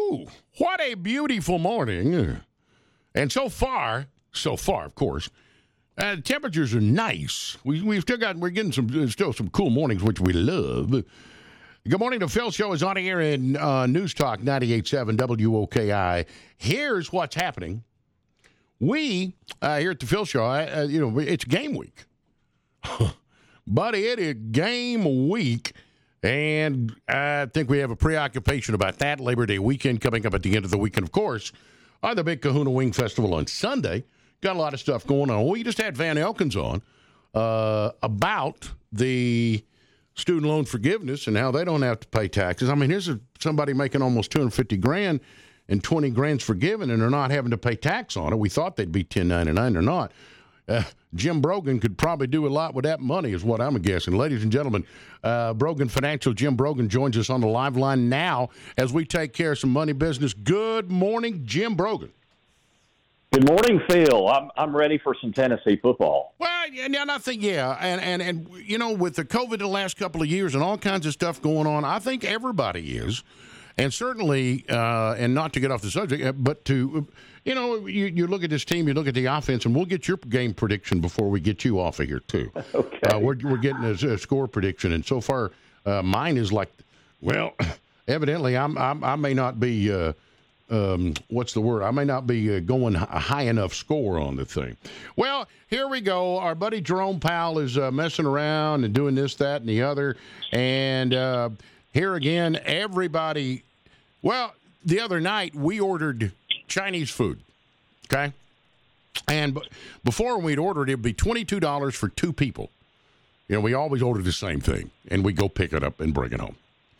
Ooh, what a beautiful morning. And so far, of course, temperatures are nice. We're getting still some cool mornings, which we love. Good morning. The Phil Show is on air in News Talk 98.7 WOKI. Here's what's happening. We, here at the Phil Show, it's game week. Buddy, it is game week. And I think we have a preoccupation about that. Labor Day weekend coming up at the end of the weekend, of course. The Big Kahuna Wing Festival on Sunday. Got a lot of stuff going on. We just had Van Elkins on about the student loan forgiveness and how they don't have to pay taxes. I mean, here's somebody making almost $250,000 and 20 grand's forgiven, and they're not having to pay tax on it. We thought they'd be 1099. They're not. Jim Brogan could probably do a lot with that money, is what I'm guessing. Ladies and gentlemen, Brogan Financial, Jim Brogan joins us on the live line now as we take care of some money business. Good morning, Jim Brogan. Good morning, Phil. I'm ready for some Tennessee football. Well, and I think, and you know, with the COVID the last couple of years and all kinds of stuff going on, I think everybody is. And certainly, and not to get off the subject, but to, you look at this team, you look at the offense, and we'll get your game prediction before we get you off of here, too. Okay. We're getting a score prediction, and so far, mine is like, well, evidently, I may not be, what's the word? I may not be going a high enough score on the thing. Well, here we go. Our buddy Jerome Powell is messing around and doing this, that, and the other, and here again, everybody. Well, the other night, we ordered Chinese food, okay? And before we'd ordered, it would be $22 for two people. We always order the same thing, and we go pick it up and bring it home.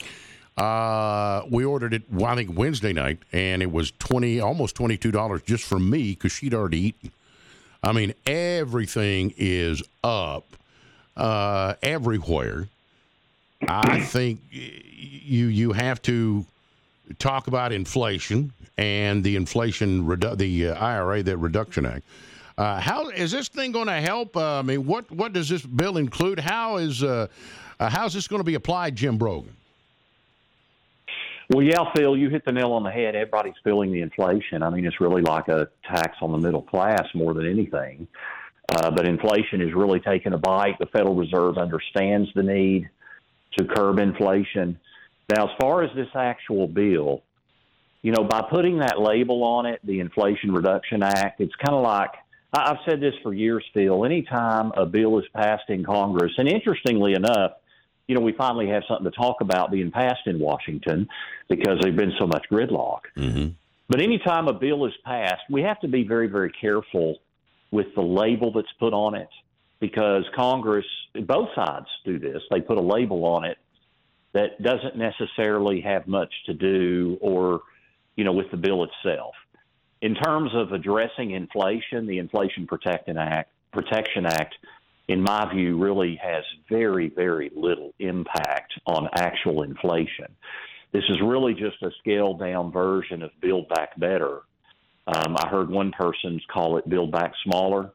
We ordered it, I think, Wednesday night, and it was almost $22 just for me because she'd already eaten. I mean, everything is up everywhere. I think you have to talk about inflation and the the IRA, that Reduction Act. How is this thing going to help? I mean, what does this bill include? How's this going to be applied, Jim Brogan? Well, yeah, Phil, you hit the nail on the head. Everybody's feeling the inflation. I mean, it's really like a tax on the middle class more than anything. But inflation is really taking a bite. The Federal Reserve understands the need to curb inflation. Now, as far as this actual bill, by putting that label on it, the Inflation Reduction Act, it's kind of like, I've said this for years, Phil, anytime a bill is passed in Congress, and interestingly enough, we finally have something to talk about being passed in Washington because there's been so much gridlock. Mm-hmm. But anytime a bill is passed, we have to be very, very careful with the label that's put on it because Congress, both sides do this. They put a label on it that doesn't necessarily have much to do or, with the bill itself. In terms of addressing inflation, the Inflation Protection Act, in my view, really has very, very little impact on actual inflation. This is really just a scaled-down version of Build Back Better. I heard one person call it Build Back Smaller.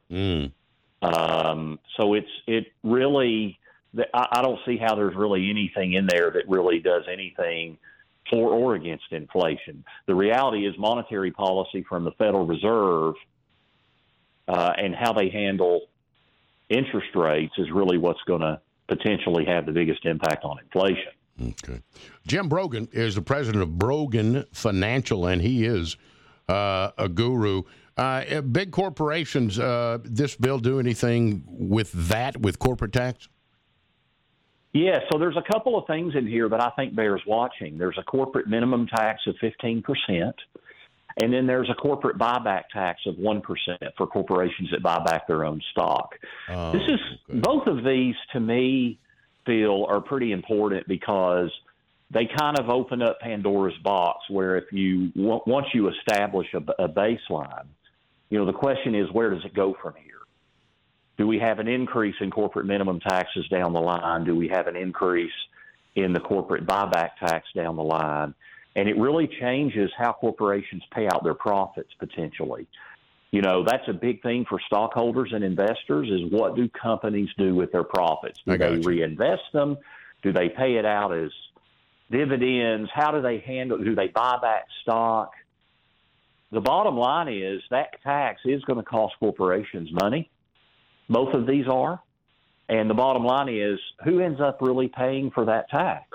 So it really, I don't see how there's really anything in there that really does anything for or against inflation. The reality is monetary policy from the Federal Reserve and how they handle interest rates is really what's going to potentially have the biggest impact on inflation. Okay. Jim Brogan is the president of Brogan Financial, and he is a guru. Big corporations, this bill do anything with corporate tax? Yeah, so there's a couple of things in here that I think bears watching. There's a corporate minimum tax of 15%, and then there's a corporate buyback tax of 1% for corporations that buy back their own stock. Both of these, to me, Phil, are pretty important because they kind of open up Pandora's box where if you once you establish a baseline, the question is, where does it go from here? Do we have an increase in corporate minimum taxes down the line? Do we have an increase in the corporate buyback tax down the line? And it really changes how corporations pay out their profits potentially. That's a big thing for stockholders and investors is what do companies do with their profits? Do they reinvest them? Do they pay it out as dividends. How do they handle? Do they buy back stock? The bottom line is that tax is going to cost corporations money. Both of these are. And the bottom line is who ends up really paying for that tax?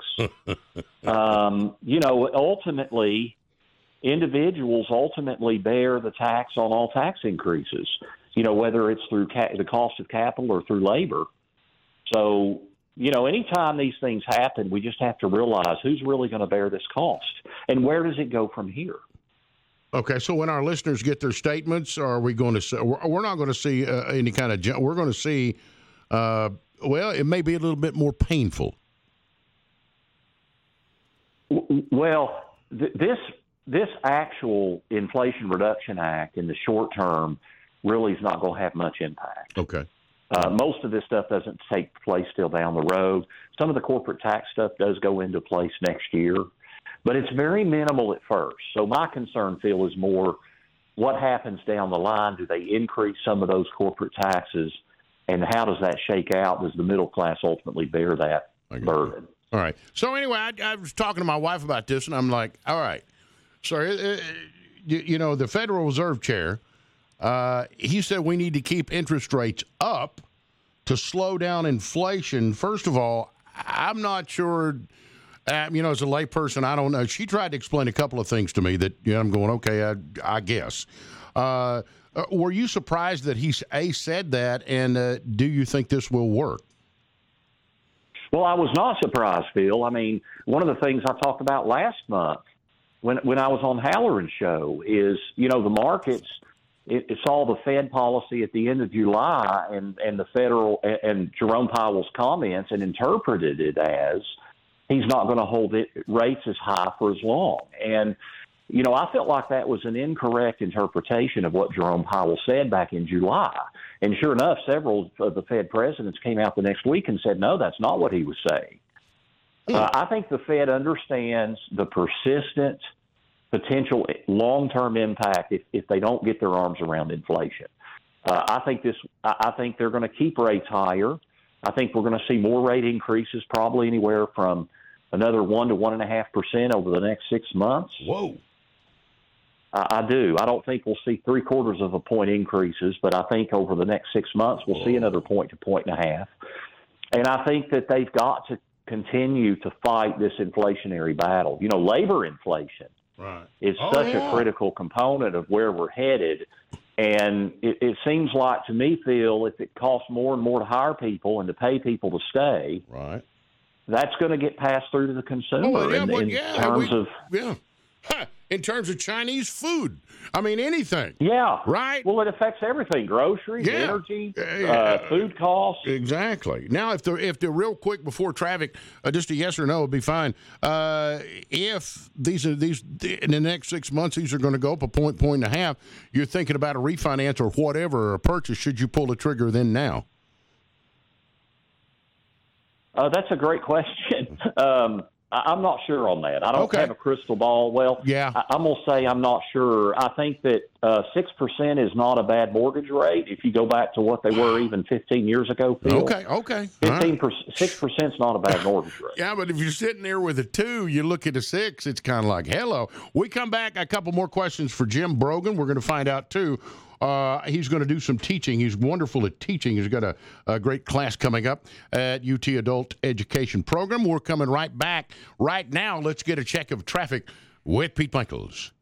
Ultimately, individuals ultimately bear the tax on all tax increases, whether it's through the cost of capital or through labor. So, anytime these things happen, we just have to realize who's really going to bear this cost and where does it go from here? Okay, so when our listeners get their statements, are we going to see, we're not going to see any kind of, we're going to see, it may be a little bit more painful. Well, this actual Inflation Reduction Act in the short term really is not going to have much impact. Okay. Most of this stuff doesn't take place till down the road. Some of the corporate tax stuff does go into place next year, but it's very minimal at first. So my concern, Phil, is more what happens down the line. Do they increase some of those corporate taxes, and how does that shake out? Does the middle class ultimately bear that burden? All right. So anyway, I was talking to my wife about this, and I'm like, all right. So, the Federal Reserve Chair, he said we need to keep interest rates up to slow down inflation. First of all, I'm not sure, as a layperson, I don't know. She tried to explain a couple of things to me that I'm going, okay, I guess. Were you surprised that he said that, and do you think this will work? Well, I was not surprised, Phil. I mean, one of the things I talked about last month when I was on Halloran's show is, the markets, it's all the Fed policy at the end of July and the federal and Jerome Powell's comments and interpreted it as he's not going to hold rates as high for as long. And, I felt like that was an incorrect interpretation of what Jerome Powell said back in July. And sure enough, several of the Fed presidents came out the next week and said, no, that's not what he was saying. I think the Fed understands the persistent potential long-term impact if they don't get their arms around inflation. I think they're going to keep rates higher. I think we're going to see more rate increases, probably anywhere from another 1 to 1.5% over the next 6 months. Whoa. I do. I don't think we'll see 0.75 of a point increases, but I think over the next 6 months we'll see another 1 to 1.5. And I think that they've got to continue to fight this inflationary battle. Labor inflation is such a critical component of where we're headed. And it seems like to me, Phil, if it costs more and more to hire people and to pay people to stay, that's going to get passed through to the consumer in terms of Chinese food. I mean, anything. Yeah. Right? Well, it affects everything. Groceries, energy, food costs. Exactly. Now, if they're real quick before traffic, just a yes or no would be fine. If these in the next 6 months, these are going to go up a point and a half, you're thinking about a refinance or whatever, or a purchase, should you pull the trigger then now? That's a great question. I'm not sure on that. I don't have a crystal ball. Well, I'm going to say I'm not sure. I think that 6% is not a bad mortgage rate if you go back to what they were even 15 years ago, Phil. Okay. 6% is not a bad mortgage rate. Yeah, but if you're sitting there with a 2, you look at a 6, it's kind of like, hello. We come back, a couple more questions for Jim Brogan. We're going to find out, too. He's going to do some teaching. He's wonderful at teaching. He's got a great class coming up at UT Adult Education Program. We're coming right back. Right now, let's get a check of traffic with Pete Michaels.